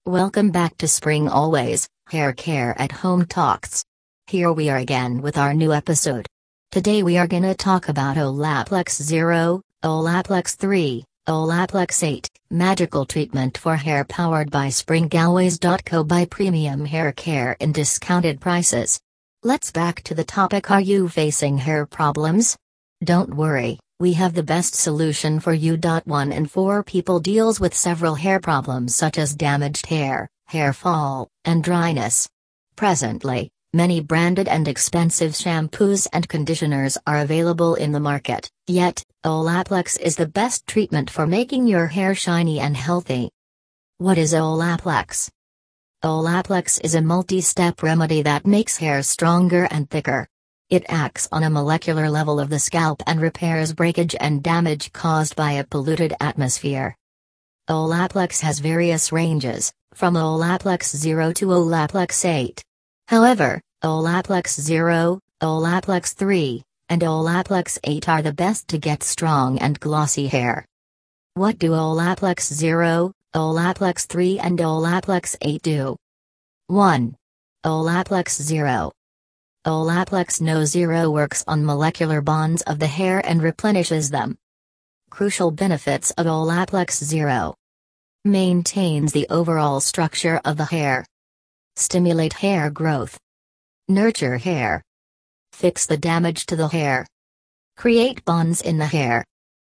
Welcome back to Spring Always, Hair Care at Home Talks. Here we are again with our new episode. Today we are gonna talk about Olaplex 0, Olaplex 3, Olaplex 8, magical treatment for hair powered by SpringAlways.co by Premium Hair Care in discounted prices. Let's back to the topic. Are you facing hair problems? Don't worry, we have the best solution for you. 1 in 4 people deals with several hair problems such as damaged hair, hair fall, and dryness. Presently, many branded and expensive shampoos and conditioners are available in the market, yet, Olaplex is the best treatment for making your hair shiny and healthy. What is Olaplex? Olaplex is a multi-step remedy that makes hair stronger and thicker. It acts on a molecular level of the scalp and repairs breakage and damage caused by a polluted atmosphere. Olaplex has various ranges, from Olaplex 0 to Olaplex 8. However, Olaplex 0, Olaplex 3, and Olaplex 8 are the best to get strong and glossy hair. What do Olaplex 0, Olaplex 3 and Olaplex 8 do? 1. Olaplex 0. Olaplex No 0 works on molecular bonds of the hair and replenishes them. Crucial benefits of Olaplex 0. Maintains the overall structure of the hair. Stimulate hair growth. Nurture hair. Fix the damage to the hair. Create bonds in the hair.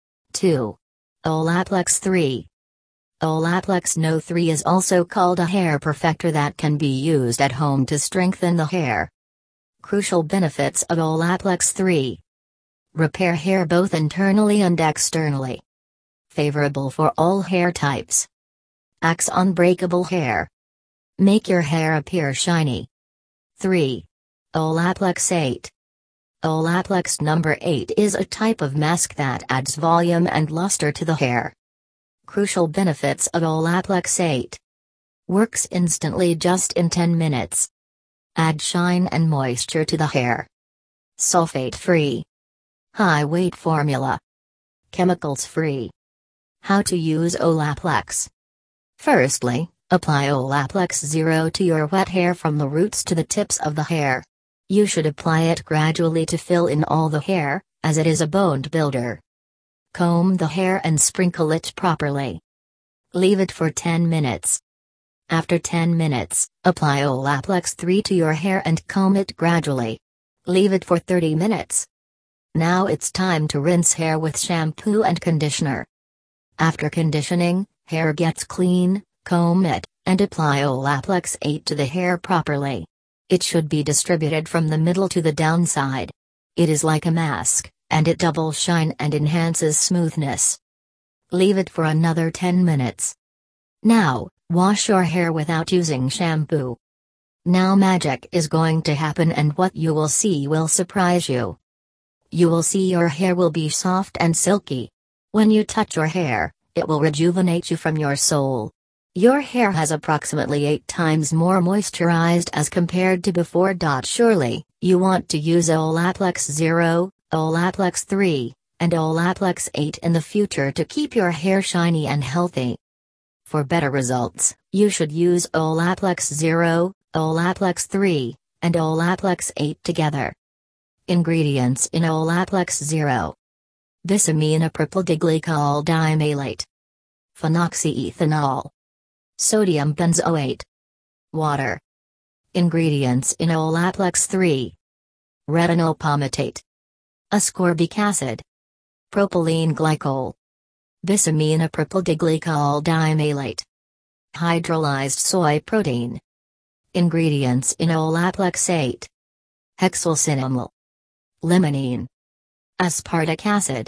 2. Olaplex 3. Olaplex No 3 is also called a hair perfector that can be used at home to strengthen the hair. Crucial benefits of Olaplex 3. Repair hair both internally and externally. Favorable for all hair types. Acts on breakable hair. Make your hair appear shiny. 3. Olaplex 8. Olaplex number 8 is a type of mask that adds volume and luster to the hair. Crucial benefits of Olaplex 8. Works instantly just in 10 minutes. Add shine and moisture to the hair. Sulfate-free. High-weight formula. Chemicals-free. How to use Olaplex. Firstly, apply Olaplex 0 to your wet hair from the roots to the tips of the hair. You should apply it gradually to fill in all the hair, as it is a bone builder. Comb the hair and sprinkle it properly. Leave it for 10 minutes. After 10 minutes, apply Olaplex 3 to your hair and comb it gradually. Leave it for 30 minutes. Now it's time to rinse hair with shampoo and conditioner. After conditioning, hair gets clean, comb it, and apply Olaplex 8 to the hair properly. It should be distributed from the middle to the downside. It is like a mask, and it doubles shine and enhances smoothness. Leave it for another 10 minutes. Now, wash your hair without using shampoo. Now magic is going to happen and what you will see will surprise you. You will see your hair will be soft and silky. When you touch your hair, it will rejuvenate you from your soul. Your hair has approximately 8 times more moisturized as compared to before. Surely, you want to use Olaplex 0, Olaplex 3, and Olaplex 8 in the future to keep your hair shiny and healthy. For better results, you should use Olaplex 0, Olaplex 3, and Olaplex 8 together. Ingredients in Olaplex 0. Bisaminoprylglycol dimalate. Phenoxyethanol. Sodium benzoate. Water. Ingredients in Olaplex 3. Retinol palmitate. Ascorbic acid. Propylene glycol. Bisaminoprylglycol dimalate. Hydrolyzed soy protein. Ingredients in Olaplex 8. Hexylcinnamol. Limonene. Aspartic acid.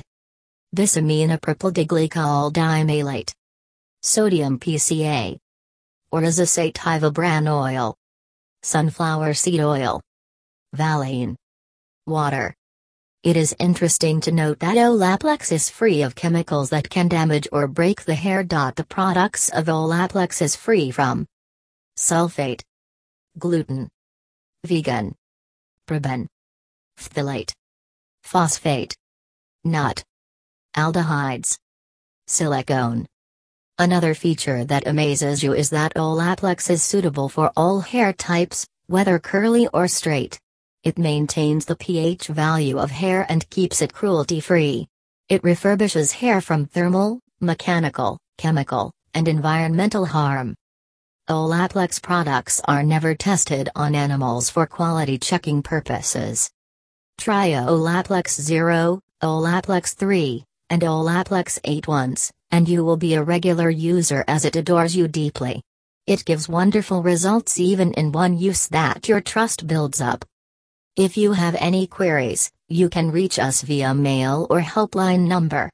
Bisaminoprylglycol dimalate. Sodium PCA. Orzosativa bran oil. Sunflower seed oil. Valine. Water. It is interesting to note that Olaplex is free of chemicals that can damage or break the hair. The products of Olaplex is free from sulfate, gluten, vegan, paraben, phthalate, phosphate, nut, aldehydes, silicone, Another feature that amazes you is that Olaplex is suitable for all hair types, whether curly or straight. It maintains the pH value of hair and keeps it cruelty-free. It refurbishes hair from thermal, mechanical, chemical, and environmental harm. Olaplex products are never tested on animals for quality checking purposes. Try Olaplex 0, Olaplex 3, and Olaplex 8 once, and you will be a regular user as it adores you deeply. It gives wonderful results even in one use that your trust builds up. If you have any queries, you can reach us via mail or helpline number